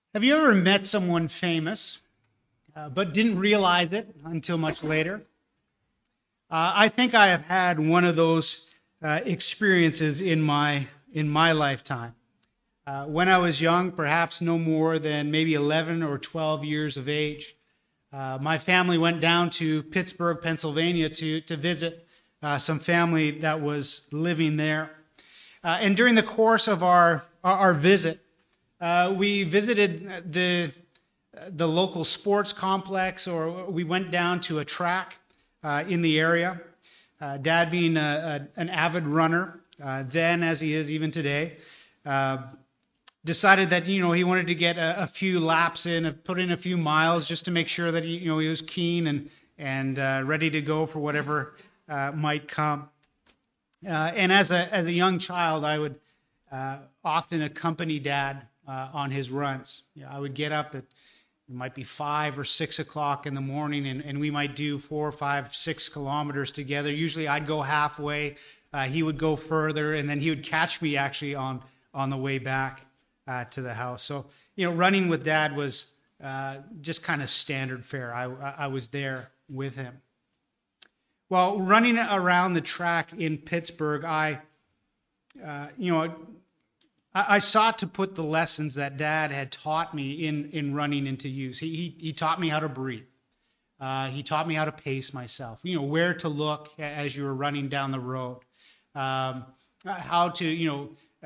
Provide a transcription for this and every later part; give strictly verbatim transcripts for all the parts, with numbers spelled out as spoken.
Have you ever met someone famous, uh, but didn't realize it until much later? Uh, I think I have had one of those uh, experiences in my in my lifetime. Uh, when I was young, perhaps no more than maybe eleven or twelve years of age, uh, my family went down to Pittsburgh, Pennsylvania, to to visit uh, some family that was living there. Uh, and during the course of our our, our visit, uh, we visited the the local sports complex, or we went down to a track uh, in the area. Uh, Dad, being a, a, an avid runner, uh, then as he is even today, uh, decided that you know he wanted to get a, a few laps in, uh, put in a few miles, just to make sure that he you know he was keen and and uh, ready to go for whatever uh, might come. Uh, and as a as a young child, I would uh, often accompany Dad uh, on his runs. You know, I would get up at it might be five or six o'clock in the morning, and, and we might do four, five, six kilometers together. Usually, I'd go halfway, uh, he would go further, and then he would catch me actually on on the way back uh, to the house. So, you know, running with Dad was uh, just kind of standard fare. I I was there with him. Well, running around the track in Pittsburgh, I, uh, you know, I, I sought to put the lessons that Dad had taught me in, in running into use. He, he he taught me how to breathe. Uh, he taught me how to pace myself. You know, where to look as you were running down the road. Um, how to, you know, uh,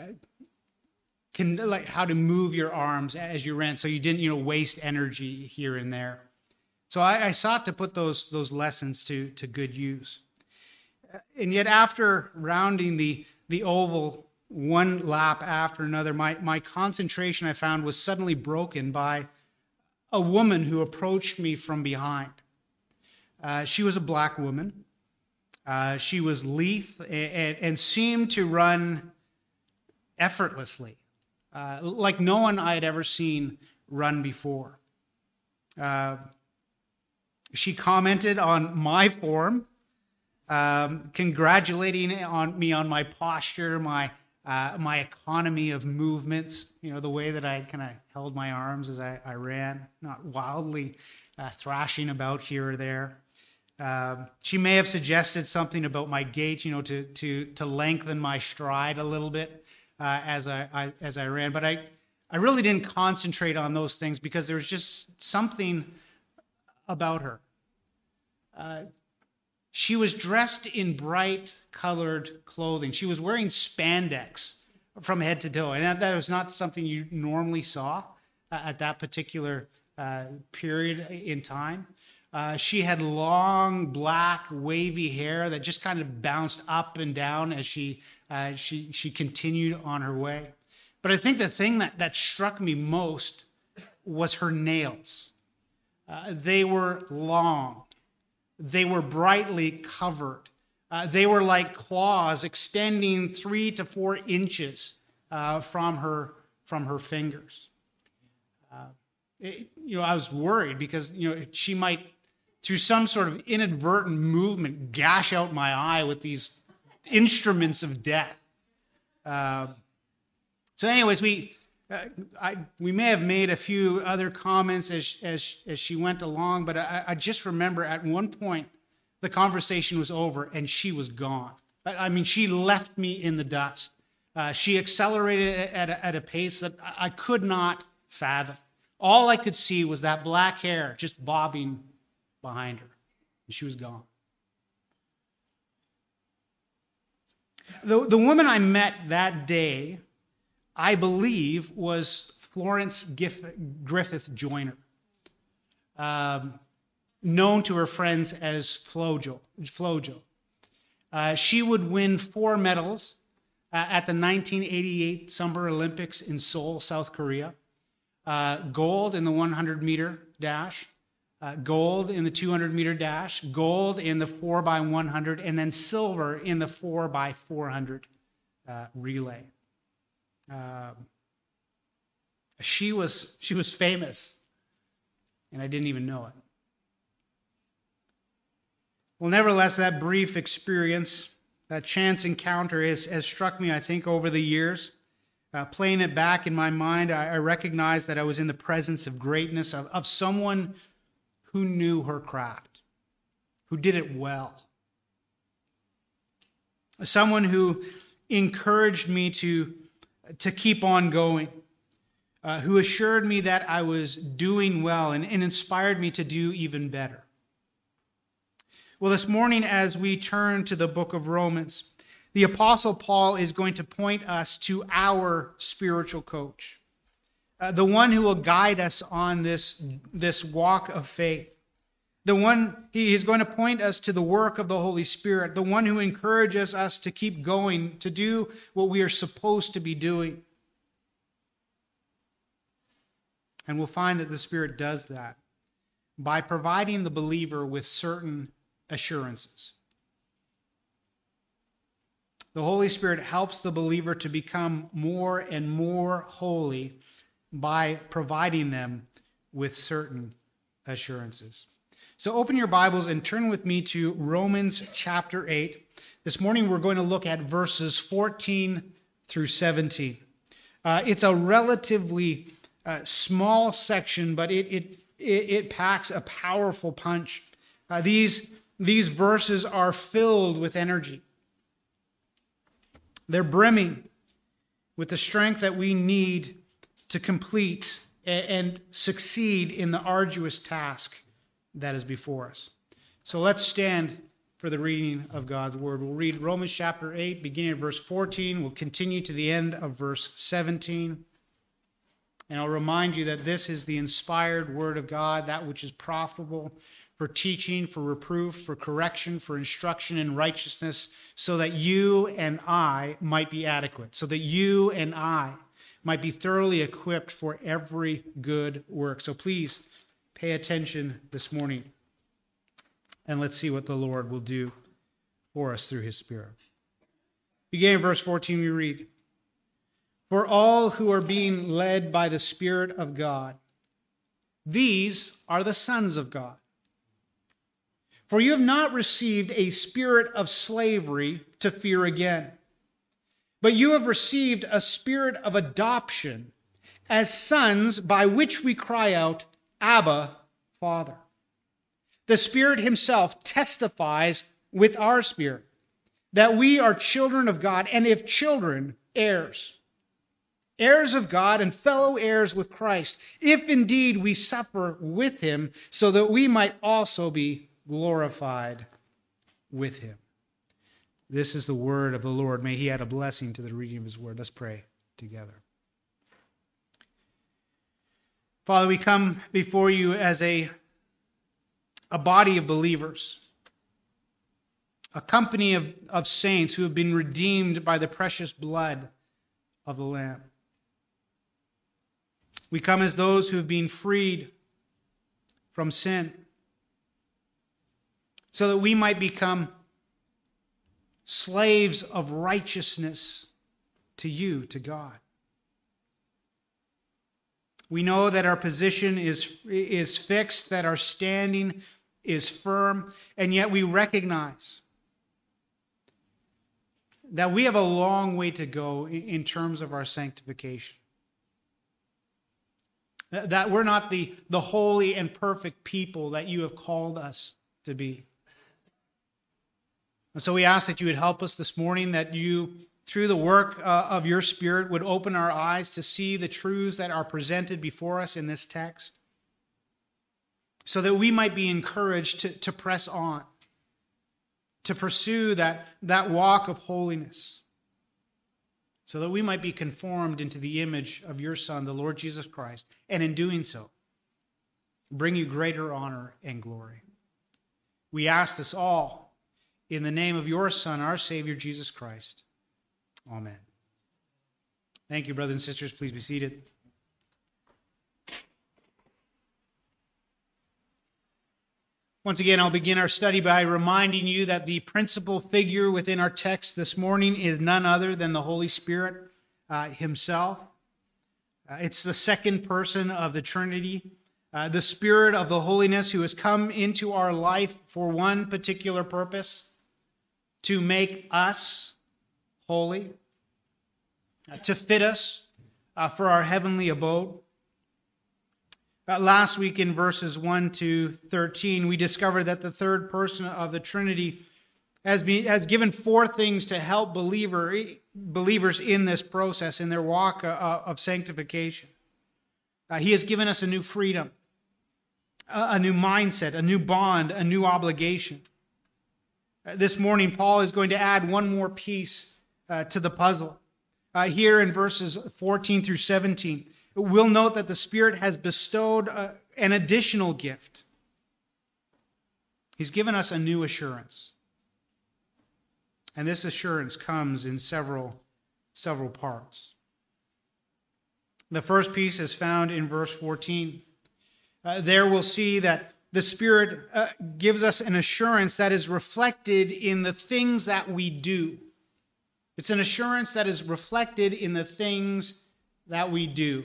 can like how to move your arms as you ran, so you didn't, you know, waste energy here and there. So I, I sought to put those those lessons to to good use. And yet, after rounding the the oval one lap after another, my my concentration, I found, was suddenly broken by a woman who approached me from behind. Uh, she was a black woman. Uh, she was lithe and, and seemed to run effortlessly, uh, like no one I had ever seen run before. Uh, she commented on my form, um, congratulating on me on my posture, my uh, my economy of movements. You know, the way that I kind of held my arms as I, I ran, not wildly uh, thrashing about here or there. Um, she may have suggested something about my gait, you know, to to to lengthen my stride a little bit uh, as I, I as I ran. But I I really didn't concentrate on those things because there was just something about her. Uh, she was dressed in bright colored clothing. She was wearing spandex from head to toe, and that, that was not something you normally saw uh, at that particular uh, period in time. Uh, she had long, black, wavy hair that just kind of bounced up and down as she uh, she she continued on her way. But I think the thing that, that struck me most was her nails. Uh, they were long. They were brightly covered. Uh, they were like claws extending three to four inches uh, from her from her fingers. Uh, it, you know, I was worried because you know she might, through some sort of inadvertent movement, gash out my eye with these instruments of death. Uh, so, anyways, we uh, I, we may have made a few other comments as as as she went along, but I, I just remember at one point the conversation was over and she was gone. I, I mean, she left me in the dust. Uh, she accelerated at a, at a pace that I could not fathom. All I could see was that black hair just bobbing behind her, and she was gone. The, the woman I met that day, I believe, was Florence Griffith Joyner, um, known to her friends as Flojo. Flojo. Uh, she would win four medals uh, at the nineteen eighty-eight Summer Olympics in Seoul, South Korea. Uh, gold in the one hundred meter dash, uh, gold in the two hundred meter dash, gold in the four by one hundred, and then silver in the four by four hundred uh, relay. Uh, she was she was famous, and I didn't even know it. Well, nevertheless, that brief experience, that chance encounter, has, has struck me, I think, over the years uh, playing it back in my mind, I, I recognized that I was in the presence of greatness, of, of someone who knew her craft, who did it well. Someone who encouraged me to, to keep on going, uh, who assured me that I was doing well and, and inspired me to do even better. Well, this morning as we turn to the book of Romans, the Apostle Paul is going to point us to our spiritual coach, uh, the one who will guide us on this, this walk of faith. The one, he is going to point us to the work of the Holy Spirit, the one who encourages us to keep going, to do what we are supposed to be doing. And we'll find that the Spirit does that by providing the believer with certain assurances. The Holy Spirit helps the believer to become more and more holy by providing them with certain assurances. So open your Bibles and turn with me to Romans chapter eight. This morning we're going to look at verses fourteen through seventeen. Uh, it's a relatively uh, small section, but it, it, it, it packs a powerful punch. Uh, these, these verses are filled with energy. They're brimming with the strength that we need to complete and, and succeed in the arduous task that is before us. So let's stand for the reading of God's Word. We'll read Romans chapter eight, beginning at verse fourteen. We'll continue to the end of verse seventeen. And I'll remind you that this is the inspired Word of God, that which is profitable for teaching, for reproof, for correction, for instruction in righteousness, so that you and I might be adequate, so that you and I might be thoroughly equipped for every good work. So please pay attention this morning, and let's see what the Lord will do for us through His Spirit. Beginning in verse fourteen, we read, "For all who are being led by the Spirit of God, these are the sons of God. For you have not received a spirit of slavery to fear again, but you have received a spirit of adoption as sons, by which we cry out, Abba, Father. The Spirit Himself testifies with our spirit that we are children of God, and if children, heirs. Heirs of God and fellow heirs with Christ, if indeed we suffer with Him, so that we might also be glorified with Him." This is the word of the Lord. May He add a blessing to the reading of His word. Let's pray together. Father, we come before You as a, a body of believers, a company of, of saints who have been redeemed by the precious blood of the Lamb. We come as those who have been freed from sin, so that we might become slaves of righteousness to You, to God. We know that our position is, is fixed, that our standing is firm, and yet we recognize that we have a long way to go in terms of our sanctification. That we're not the, the holy and perfect people that You have called us to be. And so we ask that You would help us this morning, that You, through the work uh, of Your Spirit, would open our eyes to see the truths that are presented before us in this text, so that we might be encouraged to, to press on, to pursue that, that walk of holiness, so that we might be conformed into the image of Your Son, the Lord Jesus Christ, and in doing so, bring You greater honor and glory. We ask this all in the name of Your Son, our Savior, Jesus Christ. Amen. Thank you, brothers and sisters. Please be seated. Once again, I'll begin our study by reminding you that the principal figure within our text this morning is none other than the Holy Spirit uh, Himself. Uh, it's the second person of the Trinity, uh, the Spirit of the holiness who has come into our life for one particular purpose: to make us holy. uh, to fit us uh, for our heavenly abode. Uh, last week in verses one to thirteen, we discovered that the third person of the Trinity has, been, has given four things to help believer, believers in this process, in their walk uh, of sanctification. Uh, he has given us a new freedom, a, a new mindset, a new bond, a new obligation. Uh, this morning, Paul is going to add one more piece uh, to the puzzle. Uh, here in verses fourteen through seventeen, we'll note that the Spirit has bestowed uh, an additional gift. He's given us a new assurance. And this assurance comes in several, several parts. The first piece is found in verse fourteen. Uh, there we'll see that the Spirit uh, gives us an assurance that is reflected in the things that we do. It's an assurance that is reflected in the things that we do.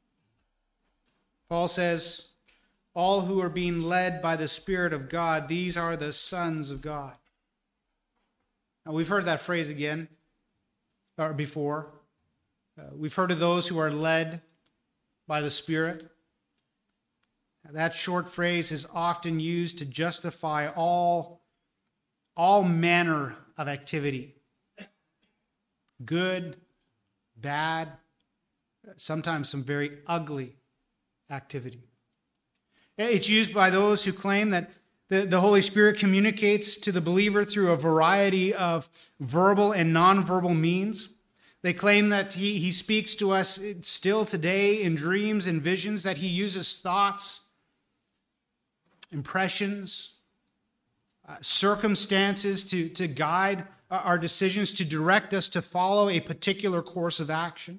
Paul says, all who are being led by the Spirit of God, these are the sons of God. Now, we've heard that phrase again, or before. Uh, we've heard of those who are led by the Spirit. Now, that short phrase is often used to justify all, all manner of activity. Good, bad, sometimes some very ugly activity. It's used by those who claim that the, the Holy Spirit communicates to the believer through a variety of verbal and nonverbal means. They claim that he, he speaks to us still today in dreams and visions, that he uses thoughts, impressions, uh, circumstances to, to guide our decisions, to direct us to follow a particular course of action.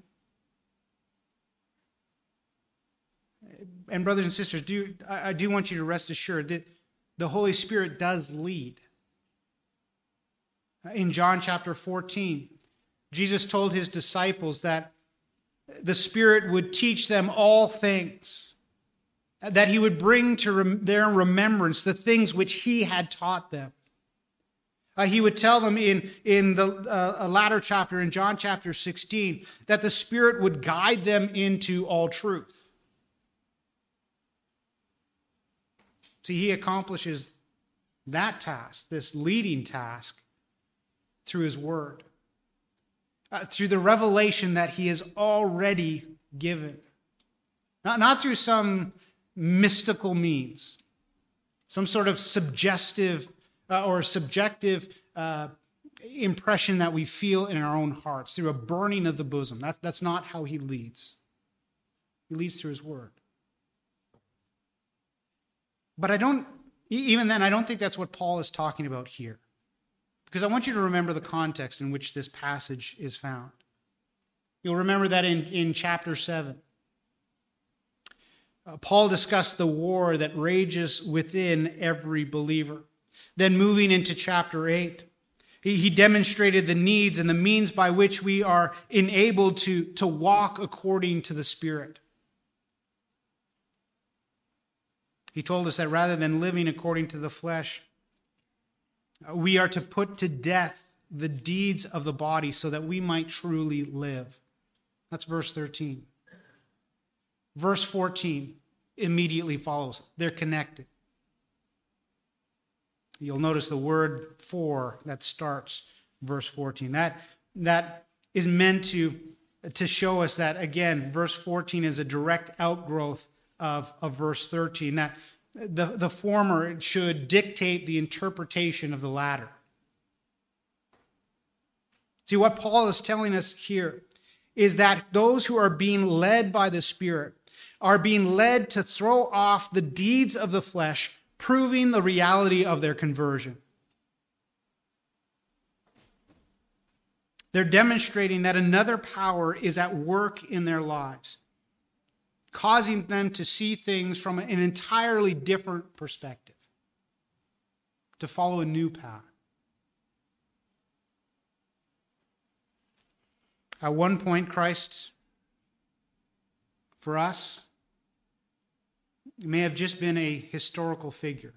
And brothers and sisters, do I do want you to rest assured that the Holy Spirit does lead. In John chapter fourteen, Jesus told his disciples that the Spirit would teach them all things, that he would bring to rem- their remembrance the things which he had taught them. Uh, he would tell them in, in the uh, latter chapter, in John chapter sixteen, that the Spirit would guide them into all truth. See, he accomplishes that task, this leading task, through his word, uh, through the revelation that he has already given. Not, not through some mystical means, some sort of suggestive uh, or subjective uh, impression that we feel in our own hearts, through a burning of the bosom. That, that's not how he leads. He leads through his word. But I don't, even then, I don't think that's what Paul is talking about here. Because I want you to remember the context in which this passage is found. You'll remember that in, in chapter seven, uh, Paul discussed the war that rages within every believer. Then moving into chapter eight, he, he demonstrated the needs and the means by which we are enabled to, to walk according to the Spirit. He told us that rather than living according to the flesh, we are to put to death the deeds of the body so that we might truly live. That's verse thirteen. Verse fourteen immediately follows. They're connected. You'll notice the word for that starts verse fourteen. That, that is meant to, to show us that, again, verse fourteen is a direct outgrowth Of, of verse thirteen, that the, the former should dictate the interpretation of the latter. See, what Paul is telling us here is that those who are being led by the Spirit are being led to throw off the deeds of the flesh, proving the reality of their conversion. They're demonstrating that another power is at work in their lives, causing them to see things from an entirely different perspective, to follow a new path. At one point, Christ, for us, may have just been a historical figure,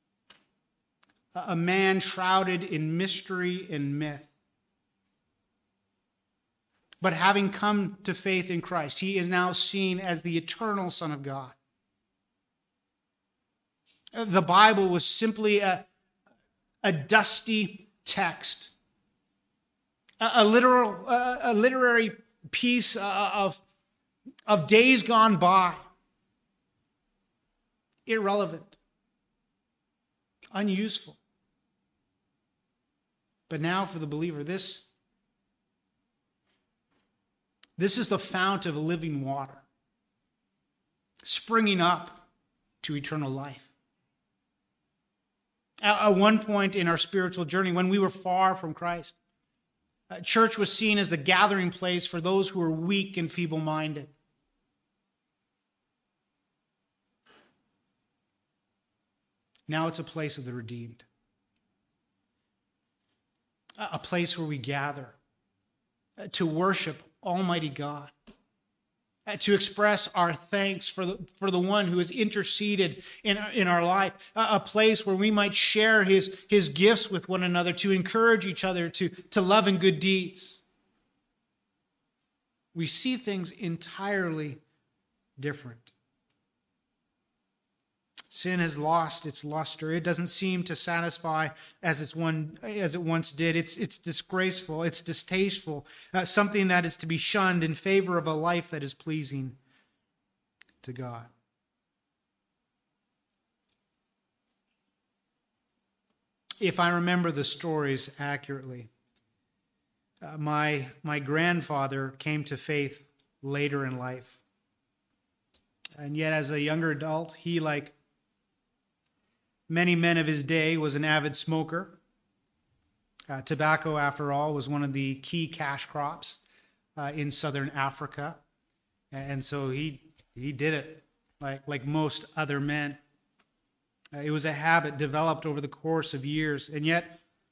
a man shrouded in mystery and myth. But having come to faith in Christ, he is now seen as the eternal Son of God. The Bible was simply a, a dusty text, a, a literal, a, a literary piece of, of days gone by, irrelevant, unuseful. But now for the believer, this, this is the fount of living water, springing up to eternal life. At one point in our spiritual journey, when we were far from Christ, church was seen as the gathering place for those who were weak and feeble-minded. Now it's a place of the redeemed, a place where we gather to worship Almighty God, to express our thanks for the, for the one who has interceded in, in our life, a, a place where we might share his, his gifts with one another, to encourage each other to, to love and good deeds. We see things entirely different. Sin has lost its luster. It doesn't seem to satisfy as, it's one, as it once did. It's, it's disgraceful. It's distasteful. Uh, something that is to be shunned in favor of a life that is pleasing to God. If I remember the stories accurately, uh, my, my grandfather came to faith later in life. And yet as a younger adult, he, like many men of his day, was an avid smoker. Uh, tobacco, after all, was one of the key cash crops uh, in southern Africa. And so he he did it like, like most other men. Uh, it was a habit developed over the course of years, and yet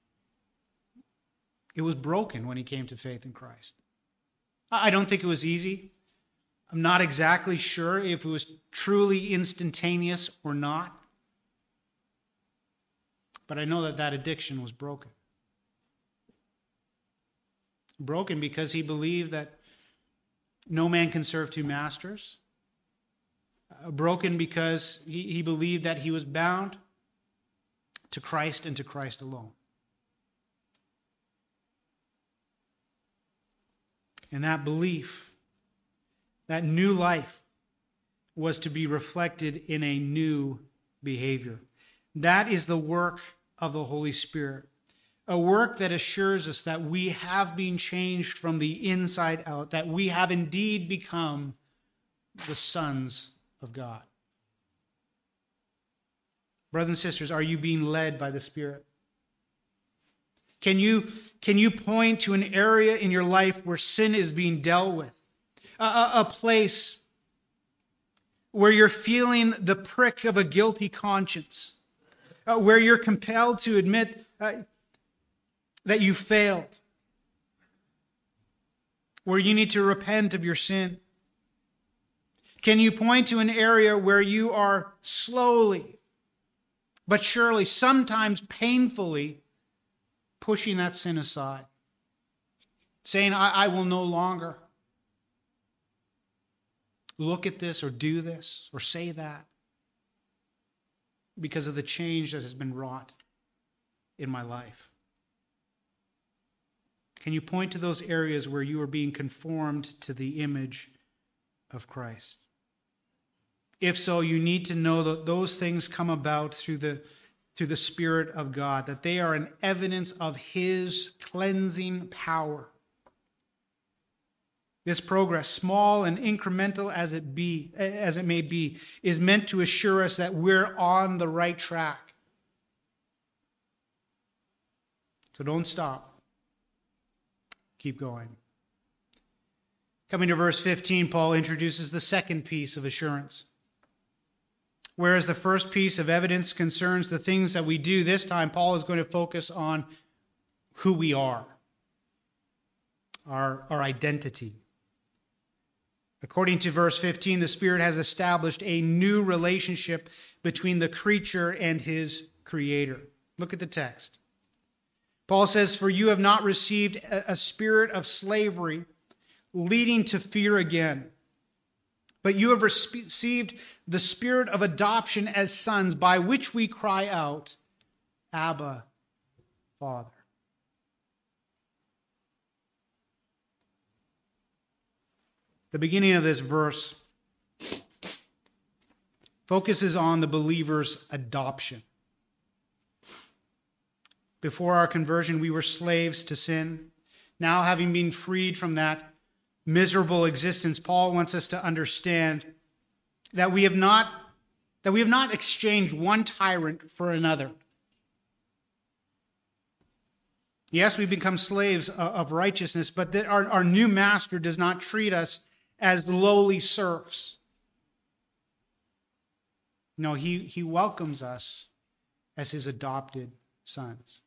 it was broken when he came to faith in Christ. I don't think it was easy. I'm not exactly sure if it was truly instantaneous or not. But I know that that addiction was broken. Broken because he believed that no man can serve two masters. Uh, broken because he, he believed that he was bound to Christ and to Christ alone. And that belief, that new life, was to be reflected in a new behavior. That is the work of the Holy Spirit. A work that assures us that we have been changed from the inside out, that we have indeed become the sons of God. Brothers and sisters, are you being led by the Spirit? Can you, can you point to an area in your life where sin is being dealt with? A, a, a place where you're feeling the prick of a guilty conscience? Uh, where you're compelled to admit uh, that you failed, where you need to repent of your sin? Can you point to an area where you are slowly, but surely, sometimes painfully, pushing that sin aside, saying, I, I will no longer look at this or do this or say that, because of the change that has been wrought in my life? Can you point to those areas where you are being conformed to the image of Christ? If so, you need to know that those things come about through the, through the Spirit of God, that they are an evidence of His cleansing power. This progress, small and incremental as it be, as it may be, is meant to assure us that we're on the right track. So don't stop. Keep going. Coming to verse fifteen, Paul introduces the second piece of assurance. Whereas the first piece of evidence concerns the things that we do, this time Paul is going to focus on who we are, our, our identity. According to verse fifteen, the Spirit has established a new relationship between the creature and his Creator. Look at the text. Paul says, "For you have not received a spirit of slavery leading to fear again. But you have received the spirit of adoption as sons, by which we cry out, Abba, Father. The beginning of this verse focuses on the believer's adoption. Before our conversion, we were slaves to sin. Now, having been freed from that miserable existence, Paul wants us to understand that we have not, that we have not exchanged one tyrant for another. Yes, we become slaves of righteousness, but that our, our new master does not treat us as lowly serfs. No, he, he welcomes us as his adopted sons.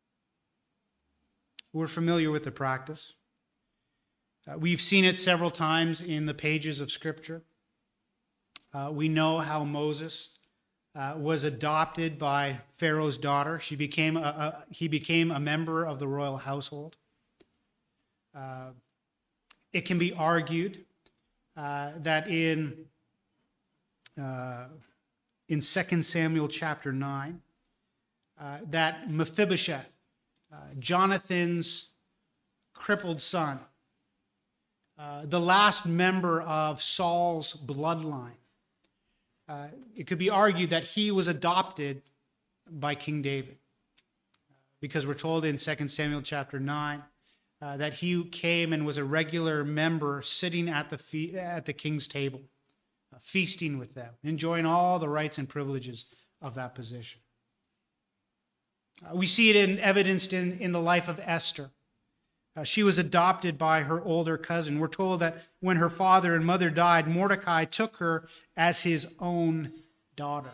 We're familiar with the practice. Uh, we've seen it several times in the pages of Scripture. Uh, we know how Moses uh, was adopted by Pharaoh's daughter. She became a, a, he became a member of the royal household. Uh, it can be argued uh, that in uh, in Second Samuel chapter nine, uh, that Mephibosheth, uh, Jonathan's crippled son, uh, the last member of Saul's bloodline, uh, it could be argued that he was adopted by King David, because we're told in Second Samuel chapter nine uh, that he came and was a regular member sitting at the fe- at the king's table, uh, feasting with them, enjoying all the rights and privileges of that position. Uh, we see it in, evidenced in, in the life of Esther. Uh, she was adopted by her older cousin. We're told that when her father and mother died, Mordecai took her as his own daughter.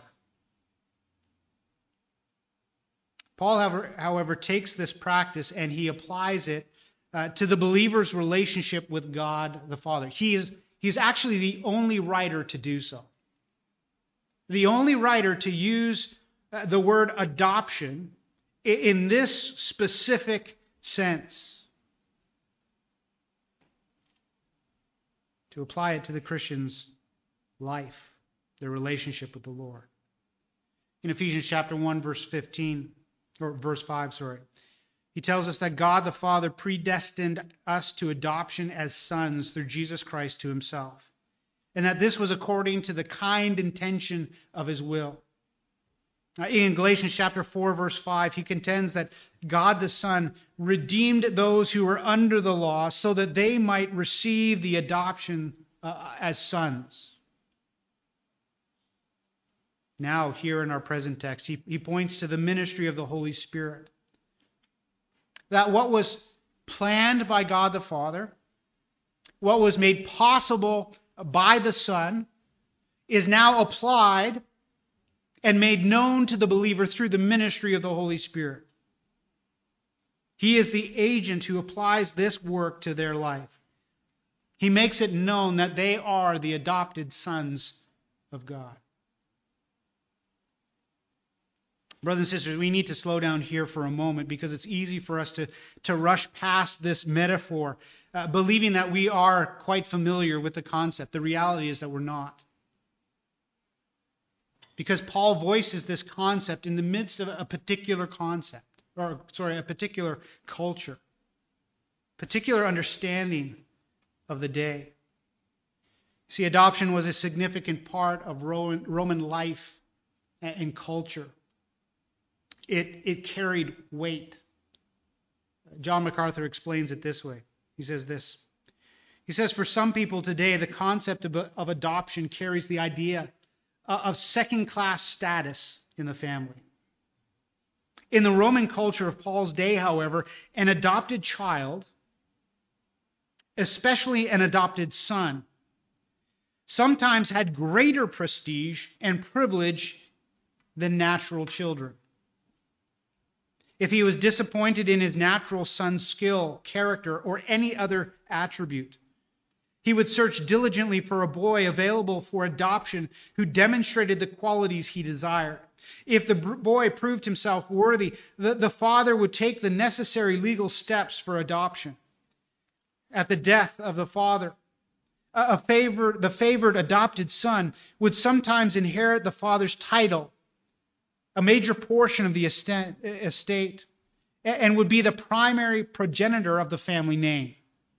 Paul, however, however takes this practice and he applies it uh, to the believer's relationship with God the Father. He is he's actually the only writer to do so. The only writer to use uh, the word adoption in, in this specific sense, to apply it to the Christian's life, their relationship with the Lord. In Ephesians chapter one, verse fifteen, or verse five, sorry, he tells us that God the Father predestined us to adoption as sons through Jesus Christ to himself, and that this was according to the kind intention of his will. In Galatians chapter four, verse five, he contends that God the Son redeemed those who were under the law so that they might receive the adoption uh, as sons. Now, here in our present text, he, he points to the ministry of the Holy Spirit. That what was planned by God the Father, what was made possible by the Son, is now applied and made known to the believer through the ministry of the Holy Spirit. He is the agent who applies this work to their life. He makes it known that they are the adopted sons of God. Brothers and sisters, we need to slow down here for a moment because it's easy for us to, to rush past this metaphor, uh, believing that we are quite familiar with the concept. The reality is that we're not. Because Paul voices this concept in the midst of a particular concept, or sorry, a particular culture, particular understanding of the day. See, adoption was a significant part of Roman, Roman life and culture. It, it carried weight. John MacArthur explains it this way. He says this. He says, for some people today, the concept of, of adoption carries the idea of second-class status in the family. In the Roman culture of Paul's day, however, an adopted child, especially an adopted son, sometimes had greater prestige and privilege than natural children. If he was disappointed in his natural son's skill, character, or any other attribute, he would search diligently for a boy available for adoption who demonstrated the qualities he desired. If the boy proved himself worthy, the, the father would take the necessary legal steps for adoption. at the death of the father. A favor, the favored adopted son would sometimes inherit the father's title, a major portion of the estate, and would be the primary progenitor of the family name.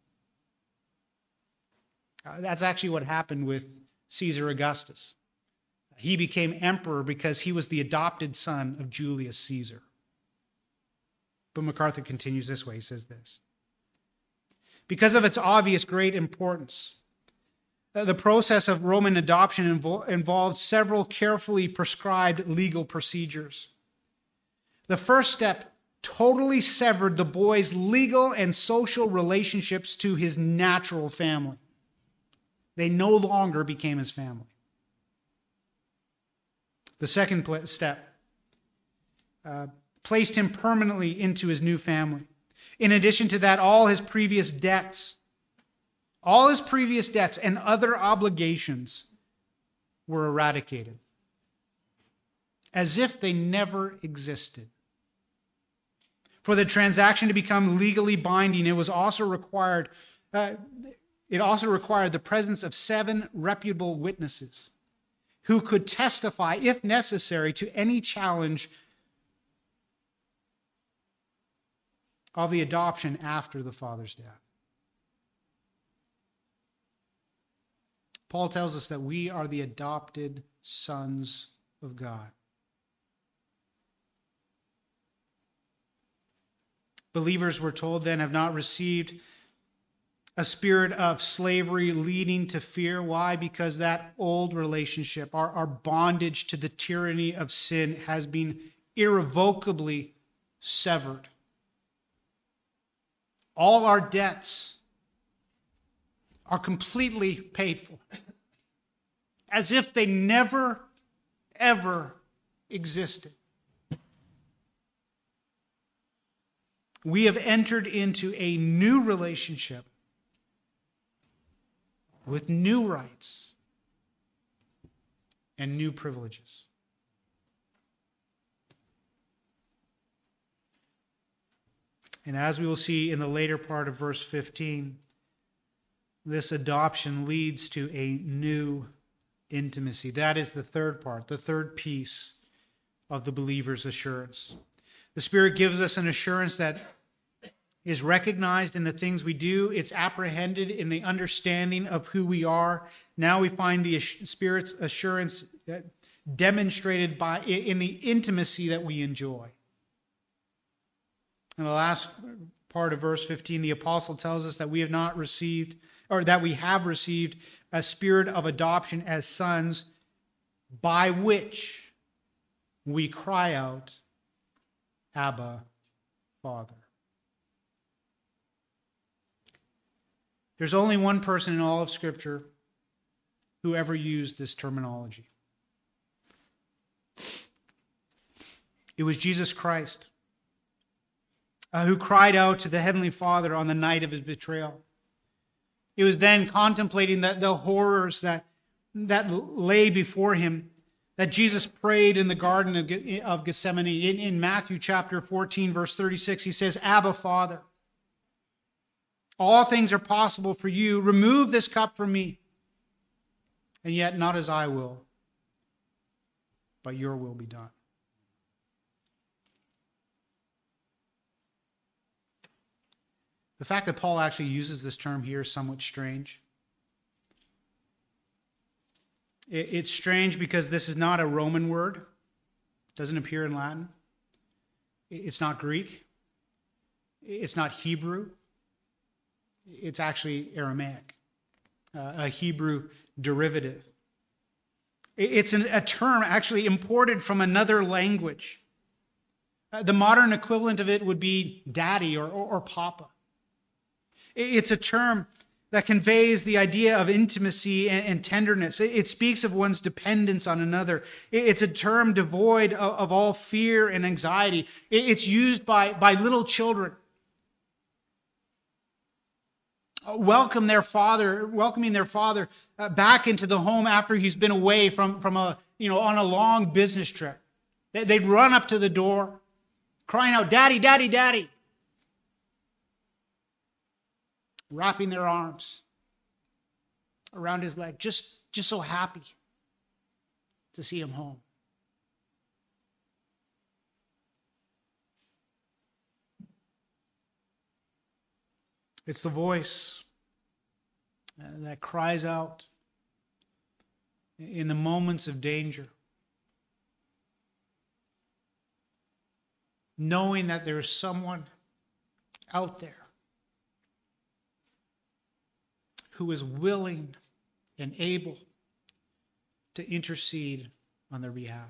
Uh, that's actually what happened with Caesar Augustus. He became emperor because he was the adopted son of Julius Caesar. But MacArthur continues this way. He says this: because of its obvious great importance, the process of Roman adoption invo- involved several carefully prescribed legal procedures. The first step totally severed the boy's legal and social relationships to his natural family. They no longer became his family. The second pl- step uh, placed him permanently into his new family. In addition to that, all his previous debts, all his previous debts and other obligations were eradicated, as if they never existed. For the transaction to become legally binding, it was also required. Uh, it also required the presence of seven reputable witnesses who could testify, if necessary, to any challenge of the adoption after the father's death. Paul tells us that we are the adopted sons of God. Believers, we're told then, have not received a spirit of slavery leading to fear. Why? Because that old relationship, our, our bondage to the tyranny of sin, has been irrevocably severed. All our debts are completely paid for, as if they never, ever existed. We have entered into a new relationship with new rights and new privileges. And as we will see in the later part of verse fifteen, this adoption leads to a new intimacy. That is the third part, the third piece of the believer's assurance. The Spirit gives us an assurance that is recognized in the things we do. It's apprehended in the understanding of who we are. Now we find the Spirit's assurance demonstrated by in the intimacy that we enjoy. In the last part of verse fifteen, the apostle tells us that we have not received, or that we have received, a spirit of adoption as sons, by which we cry out, Abba, Father. There's only one person in all of Scripture who ever used this terminology. It was Jesus Christ, uh, who cried out to the Heavenly Father on the night of his betrayal. It was then contemplating the, the horrors that, that lay before him that Jesus prayed in the Garden of, of Gethsemane. In, in Matthew chapter fourteen, verse thirty-six, he says, Abba, Father, all things are possible for you. Remove this cup from me. And yet not as I will, but your will be done. The fact that Paul actually uses this term here is somewhat strange. It's strange because this is not a Roman word. It doesn't appear in Latin. It's not Greek. It's not Hebrew. It's actually Aramaic, uh, a Hebrew derivative. It's an, a term actually imported from another language. Uh, the modern equivalent of it would be daddy or, or, or papa. It's a term that conveys the idea of intimacy and, and tenderness. It, it speaks of one's dependence on another. It, it's a term devoid of, of all fear and anxiety. It, it's used by, by little children. Welcome their father, welcoming their father uh, back into the home after he's been away from, from a, you know, on a long business trip. They, they'd run up to the door, crying out, Daddy, Daddy, Daddy. wrapping their arms around his leg, just, just so happy to see him home. It's the voice that cries out in the moments of danger, knowing that there is someone out there who is willing and able to intercede on their behalf.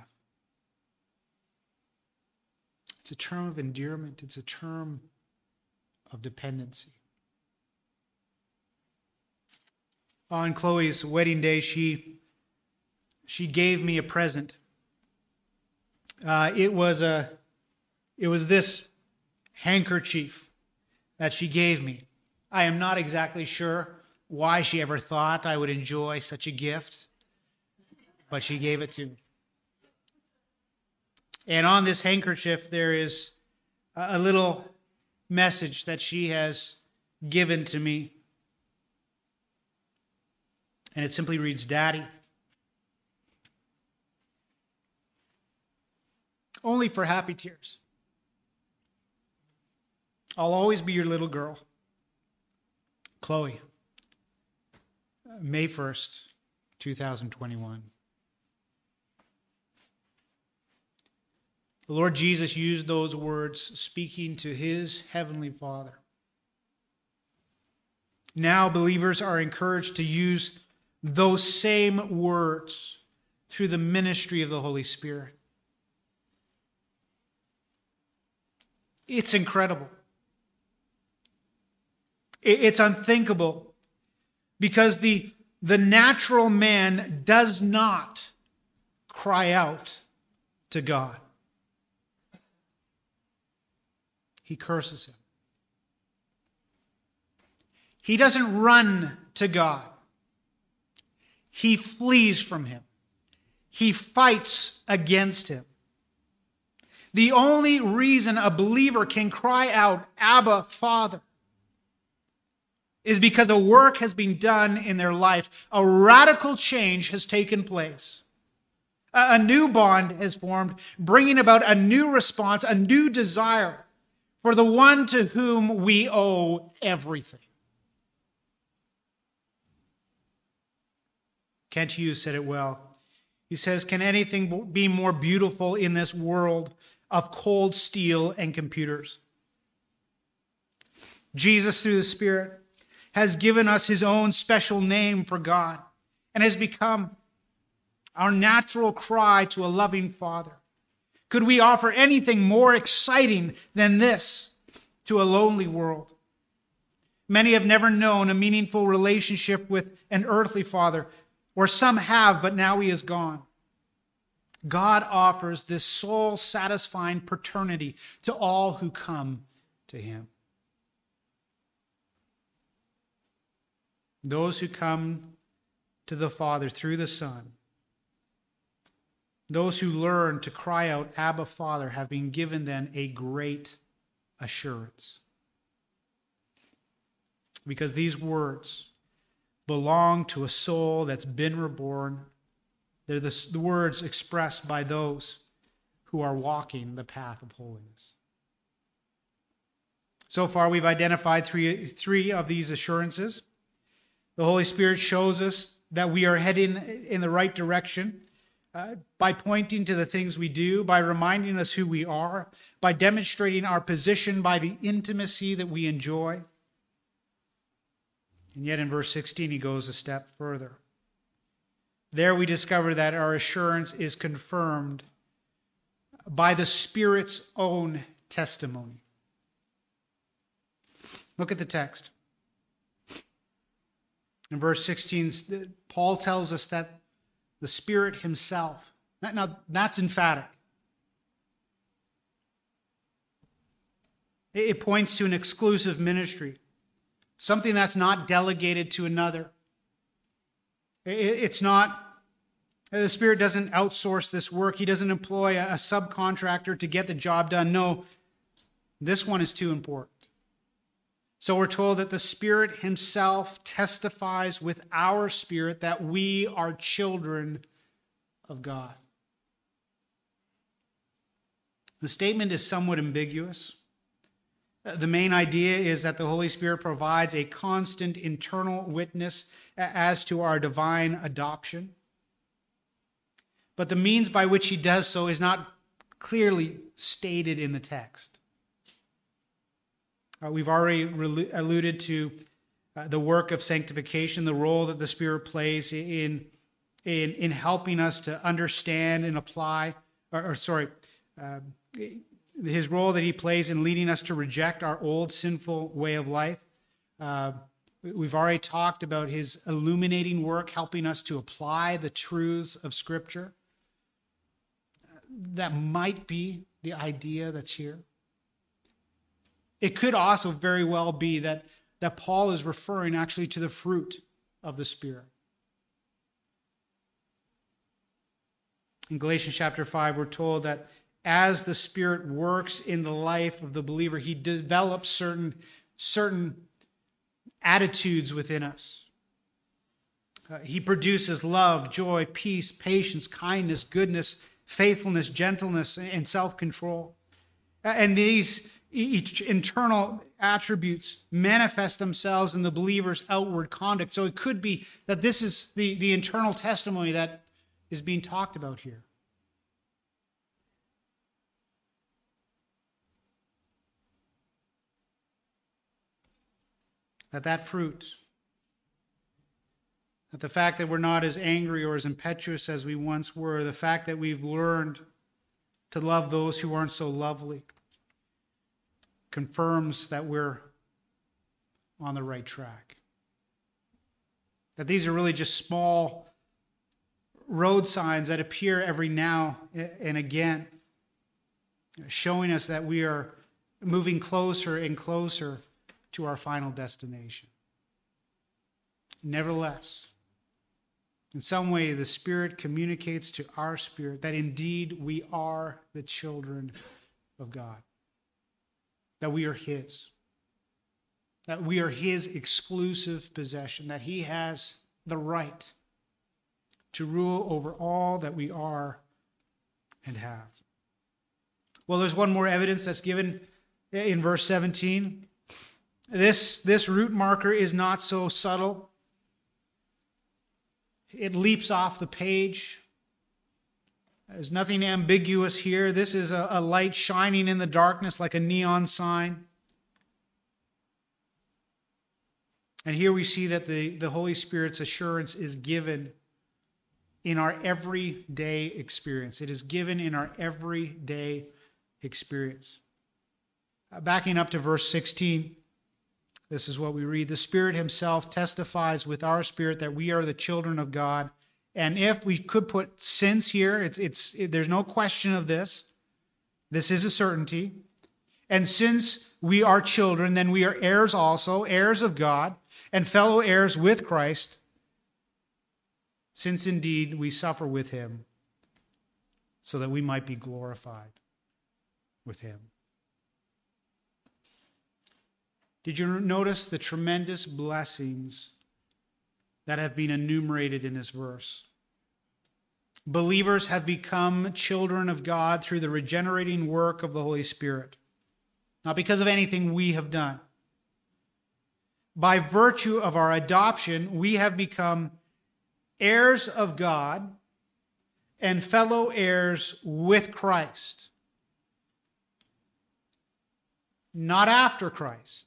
It's a term of endearment. It's a term of dependency. On Chloe's wedding day, she she gave me a present. Uh, it was a it was this handkerchief that she gave me. I am not exactly sure why she ever thought I would enjoy such a gift, but she gave it to me. And on this handkerchief, there is a little message that she has given to me. And it simply reads, Daddy, only for happy tears. I'll always be your little girl, Chloe. May first, twenty twenty-one. The Lord Jesus used those words speaking to his heavenly Father. Now believers are encouraged to use those same words through the ministry of the Holy Spirit. It's incredible. It's unthinkable because the, the natural man does not cry out to God. He curses him. He doesn't run to God. He flees from him. He fights against him. The only reason a believer can cry out, Abba, Father, is because a work has been done in their life. A radical change has taken place. A new bond has formed, bringing about a new response, a new desire for the one to whom we owe everything. Kent Hughes said it well. He says, can anything be more beautiful in this world of cold steel and computers? Jesus, through the Spirit, has given us his own special name for God and has become our natural cry to a loving Father. Could we offer anything more exciting than this to a lonely world? Many have never known a meaningful relationship with an earthly father, or some have, but now he is gone. God offers this soul-satisfying paternity to all who come to him. Those who come to the Father through the Son, those who learn to cry out, Abba, Father, have been given then a great assurance. Because these words belong to a soul that's been reborn. They're the, the words expressed by those who are walking the path of holiness. So far, we've identified three, three of these assurances. The Holy Spirit shows us that we are heading in the right direction uh, by pointing to the things we do, by reminding us who we are, by demonstrating our position by the intimacy that we enjoy. And yet in verse sixteen, he goes a step further. There we discover that our assurance is confirmed by the Spirit's own testimony. Look at the text. In verse sixteen, Paul tells us that the Spirit himself, now that's emphatic. It points to an exclusive ministry, something that's not delegated to another. It's not, the Spirit doesn't outsource this work. He doesn't employ a subcontractor to get the job done. No, this one is too important. So we're told that the Spirit himself testifies with our spirit that we are children of God. The statement is somewhat ambiguous. The main idea is that the Holy Spirit provides a constant internal witness as to our divine adoption. But the means by which he does so is not clearly stated in the text. Uh, we've already re- alluded to uh, the work of sanctification, the role that the Spirit plays in, in, in helping us to understand and apply, or, or sorry, uh, his role that he plays in leading us to reject our old sinful way of life. Uh, we've already talked about his illuminating work, helping us to apply the truths of Scripture. That might be the idea that's here. It could also very well be that, that Paul is referring actually to the fruit of the Spirit. In Galatians chapter five, we're told that as the Spirit works in the life of the believer, he develops certain, certain attitudes within us. Uh, he produces love, joy, peace, patience, kindness, goodness, faithfulness, gentleness, and self-control. And these each internal attributes manifest themselves in the believer's outward conduct. So it could be that this is the, the internal testimony that is being talked about here. That that fruit, that the fact that we're not as angry or as impetuous as we once were, the fact that we've learned to love those who aren't so lovely, confirms that we're on the right track. That these are really just small road signs that appear every now and again, showing us that we are moving closer and closer to our final destination. Nevertheless, in some way, the Spirit communicates to our spirit that indeed we are the children of God. That we are His. That we are His exclusive possession. That He has the right to rule over all that we are and have. Well, there's one more evidence that's given in verse seventeen. This, this root marker is not so subtle. It leaps off the page. There's nothing ambiguous here. This is a, a light shining in the darkness like a neon sign. And here we see that the, the Holy Spirit's assurance is given in our everyday experience. It is given in our everyday experience. Uh, backing up to verse sixteen. This is what we read. The Spirit himself testifies with our spirit that we are the children of God. And if we could put since here, it's, it's, it, there's no question of this. This is a certainty. And since we are children, then we are heirs also, heirs of God, and fellow heirs with Christ, since indeed we suffer with him, so that we might be glorified with him. Did you notice the tremendous blessings that have been enumerated in this verse? Believers have become children of God through the regenerating work of the Holy Spirit, not because of anything we have done. By virtue of our adoption, we have become heirs of God and fellow heirs with Christ. Not after Christ.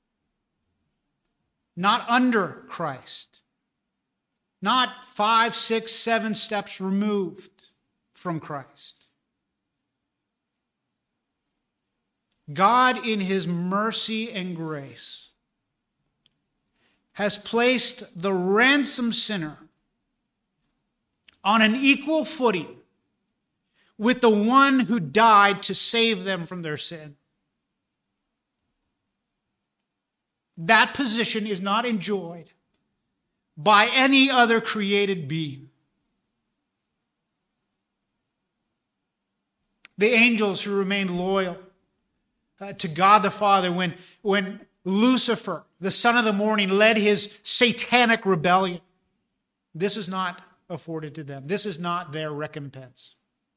Not under Christ. Not five, six, seven steps removed from Christ. God, in his mercy and grace, has placed the ransomed sinner on an equal footing with the one who died to save them from their sin. That position is not enjoyed by any other created being. The angels who remained loyal uh, to God the Father when, when Lucifer, the son of the morning, led his satanic rebellion. This is not afforded to them. This is not their recompense.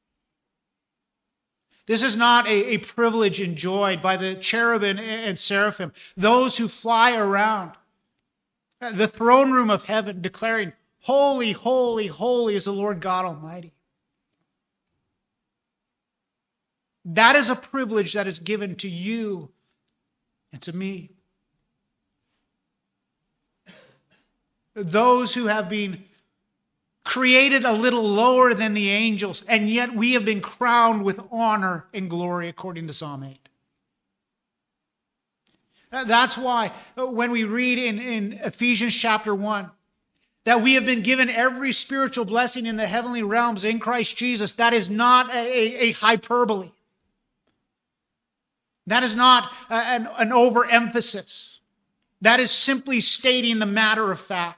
This is not a, a privilege enjoyed by the cherubim and seraphim, those who fly around the throne room of heaven declaring, "Holy, holy, holy is the Lord God Almighty." That is a privilege that is given to you and to me. Those who have been created a little lower than the angels, and yet we have been crowned with honor and glory, according to Psalm eight. That's why when we read in, in Ephesians chapter one, that we have been given every spiritual blessing in the heavenly realms in Christ Jesus, that is not a, a hyperbole. That is not an, an overemphasis. That is simply stating the matter of fact.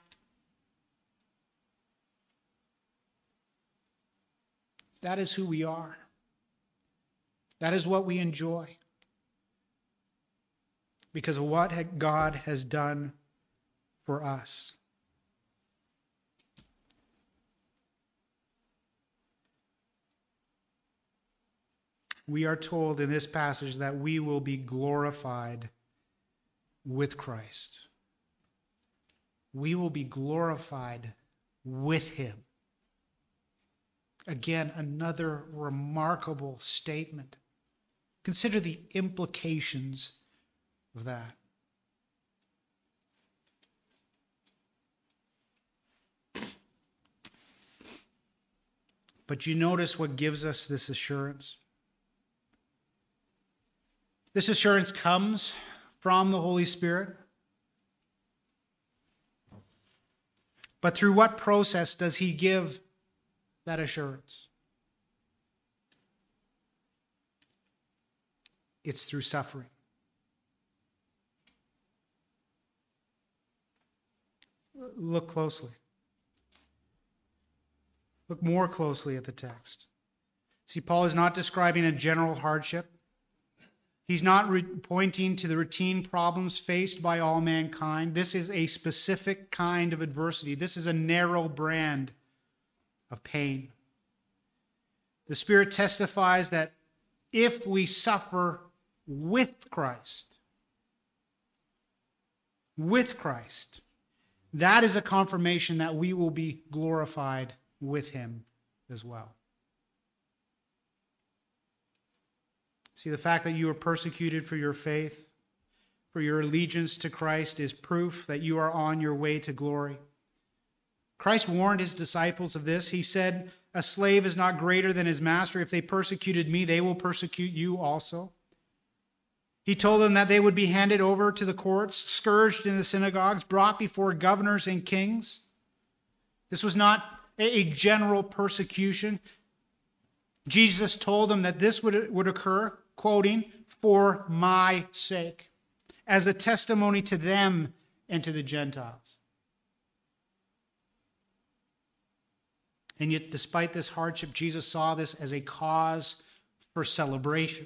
That is who we are. That is what we enjoy. Because of what God has done for us. We are told in this passage that we will be glorified with Christ. We will be glorified with Him. Again, another remarkable statement. Consider the implications of that. But you notice what gives us this assurance? This assurance comes from the Holy Spirit. But through what process does He give that assurance? It's through suffering. Look closely. Look more closely at the text. See, Paul is not describing a general hardship. He's not re- pointing to the routine problems faced by all mankind. This is a specific kind of adversity. This is a narrow brand of pain. The Spirit testifies that if we suffer with Christ, with Christ, that is a confirmation that we will be glorified with Him as well. See, the fact that you are persecuted for your faith, for your allegiance to Christ, is proof that you are on your way to glory. Christ warned His disciples of this. He said, "A slave is not greater than his master. If they persecuted me, they will persecute you also." He told them that they would be handed over to the courts, scourged in the synagogues, brought before governors and kings. This was not a general persecution. Jesus told them that this would, would occur, quoting, "for my sake," as a testimony to them and to the Gentiles. And yet, despite this hardship, Jesus saw this as a cause for celebration.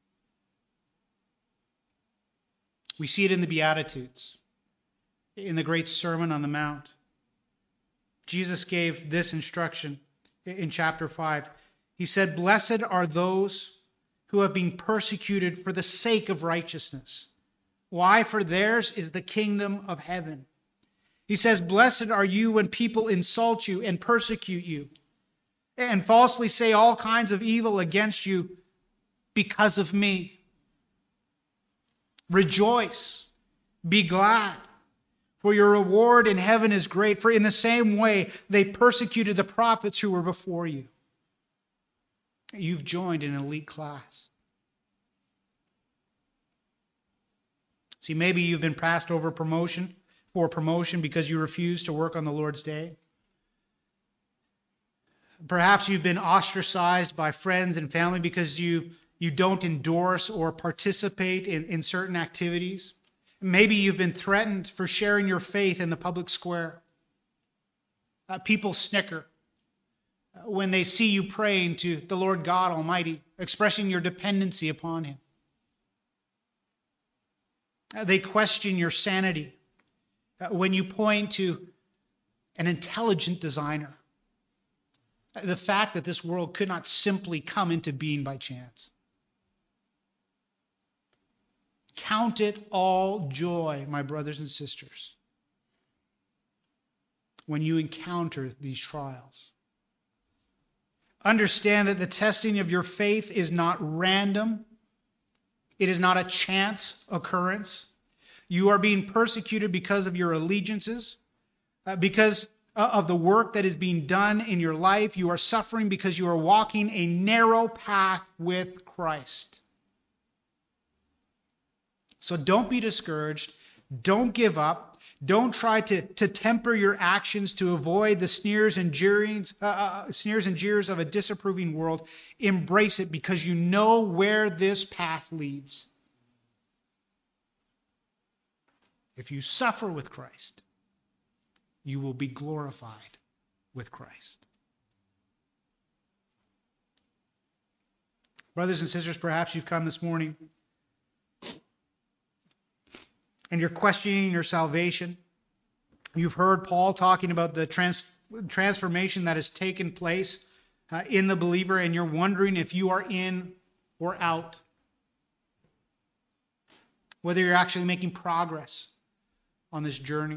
We see it in the Beatitudes, in the great Sermon on the Mount. Jesus gave this instruction in chapter five. He said, "Blessed are those who have been persecuted for the sake of righteousness. Why? For theirs is the kingdom of heaven." He says, "Blessed are you when people insult you and persecute you and falsely say all kinds of evil against you because of me. Rejoice, be glad, for your reward in heaven is great. For in the same way they persecuted the prophets who were before you." You've joined an elite class. See, maybe you've been passed over promotion for promotion because you refuse to work on the Lord's day. Perhaps you've been ostracized by friends and family because you, you don't endorse or participate in, in certain activities. Maybe you've been threatened for sharing your faith in the public square. Uh, people snicker when they see you praying to the Lord God Almighty, expressing your dependency upon Him. Uh, They question your sanity uh, when you point to an intelligent designer. Uh, The fact that this world could not simply come into being by chance. Count it all joy, my brothers and sisters, when you encounter these trials. Understand that the testing of your faith is not random. It is not a chance occurrence. You are being persecuted because of your allegiances, uh, because uh, of the work that is being done in your life. You are suffering because you are walking a narrow path with Christ. So don't be discouraged. Don't give up. Don't try to, to temper your actions to avoid the sneers and jeerings, uh, uh, sneers and jeers of a disapproving world. Embrace it because you know where this path leads. If you suffer with Christ, you will be glorified with Christ. Brothers and sisters, perhaps you've come this morning and you're questioning your salvation. You've heard Paul talking about the trans- transformation that has taken place uh, in the believer, and you're wondering if you are in or out. Whether you're actually making progress on this journey.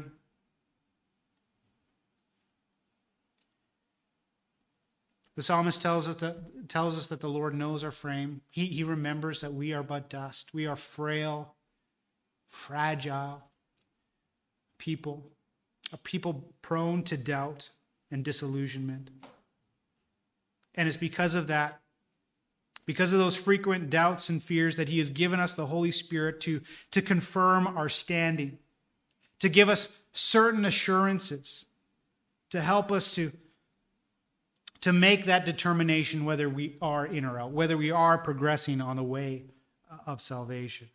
The psalmist tells us that, tells us that the Lord knows our frame. He, he remembers that we are but dust. We are frail, fragile people, a people prone to doubt and disillusionment. And it's because of that, because of those frequent doubts and fears, that He has given us the Holy Spirit to, to confirm our standing, to give us certain assurances, to help us to, to make that determination whether we are in or out, whether we are progressing on the way of salvation.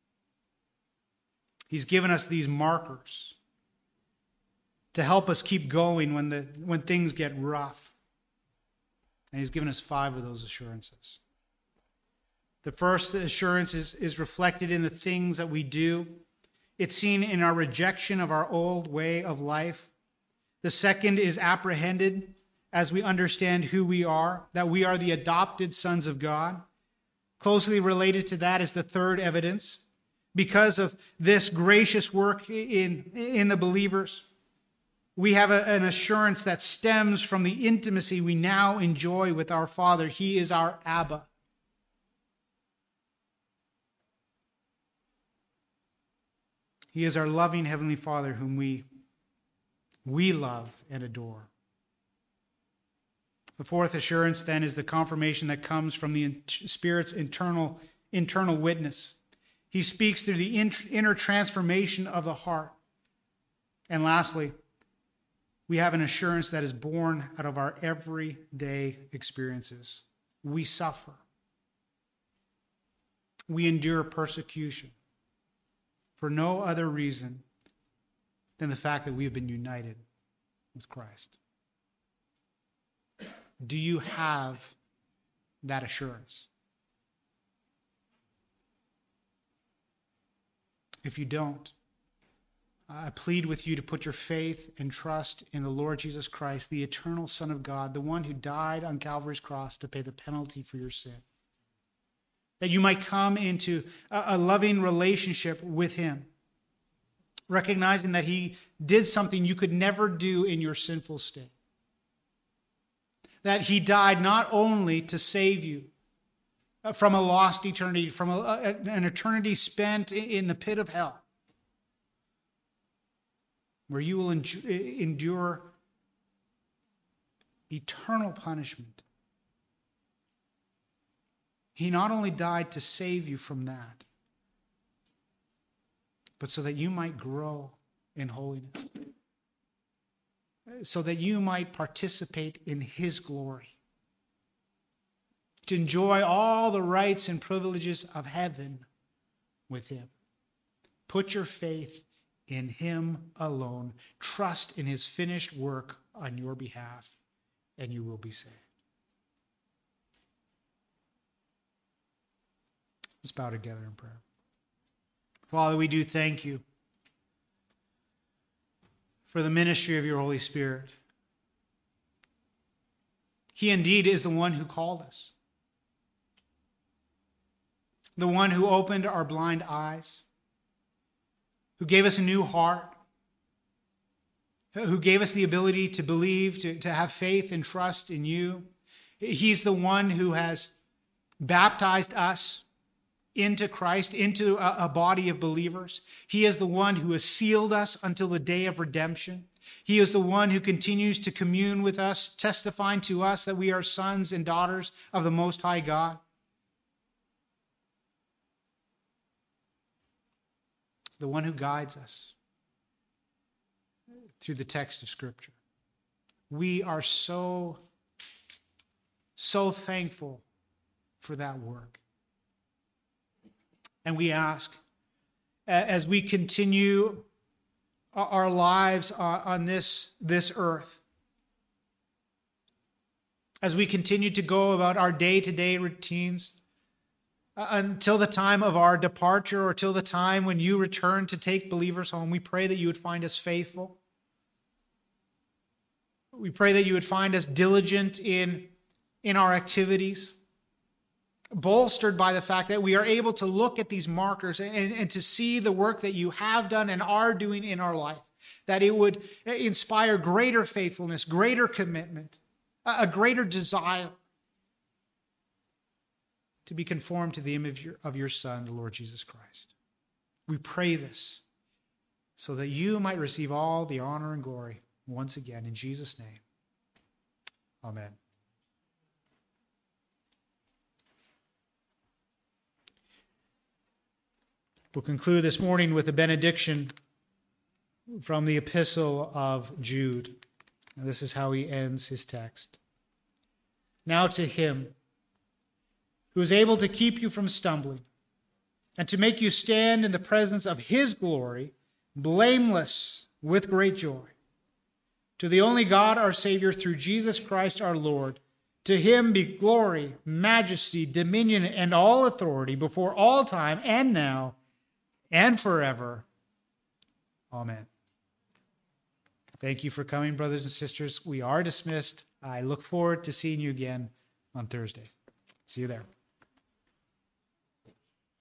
He's given us these markers to help us keep going when the when things get rough. And He's given us five of those assurances. The first assurance is, is reflected in the things that we do. It's seen in our rejection of our old way of life. The second is apprehended as we understand who we are, that we are the adopted sons of God. Closely related to that is the third evidence. Because of this gracious work in, in the believers, we have a, an assurance that stems from the intimacy we now enjoy with our Father. He is our Abba. He is our loving Heavenly Father whom we, we love and adore. The fourth assurance, then, is the confirmation that comes from the Spirit's internal, internal witness. He speaks through the inner transformation of the heart. And lastly, we have an assurance that is born out of our everyday experiences. We suffer. We endure persecution for no other reason than the fact that we have been united with Christ. Do you have that assurance? If you don't, I plead with you to put your faith and trust in the Lord Jesus Christ, the eternal Son of God, the one who died on Calvary's cross to pay the penalty for your sin. That you might come into a loving relationship with Him, recognizing that He did something you could never do in your sinful state. That He died not only to save you from a lost eternity, from a, an eternity spent in the pit of hell, where you will endure eternal punishment. He not only died to save you from that, but so that you might grow in holiness, so that you might participate in His glory, to enjoy all the rights and privileges of heaven with Him. Put your faith in Him alone. Trust in His finished work on your behalf, and you will be saved. Let's bow together in prayer. Father, we do thank you for the ministry of your Holy Spirit. He indeed is the one who called us, the one who opened our blind eyes, who gave us a new heart, who gave us the ability to believe, to, to have faith and trust in you. He's the one who has baptized us into Christ, into a, a body of believers. He is the one who has sealed us until the day of redemption. He is the one who continues to commune with us, testifying to us that we are sons and daughters of the Most High God. The one who guides us through the text of Scripture. We are so, so thankful for that work. And we ask, as we continue our lives on this, this earth, as we continue to go about our day-to-day routines, uh, until the time of our departure or till the time when you return to take believers home, we pray that you would find us faithful. We pray that you would find us diligent in, in our activities, bolstered by the fact that we are able to look at these markers and, and to see the work that you have done and are doing in our life, that it would inspire greater faithfulness, greater commitment, a greater desire to be conformed to the image of your, of your Son, the Lord Jesus Christ. We pray this so that you might receive all the honor and glory once again. In Jesus' name, amen. We'll conclude this morning with a benediction from the epistle of Jude. And this is how he ends his text. Now to him who is able to keep you from stumbling and to make you stand in the presence of his glory, blameless with great joy. To the only God, our Savior, through Jesus Christ our Lord, to him be glory, majesty, dominion, and all authority before all time and now and forever. Amen. Thank you for coming, brothers and sisters. We are dismissed. I look forward to seeing you again on Thursday. See you there.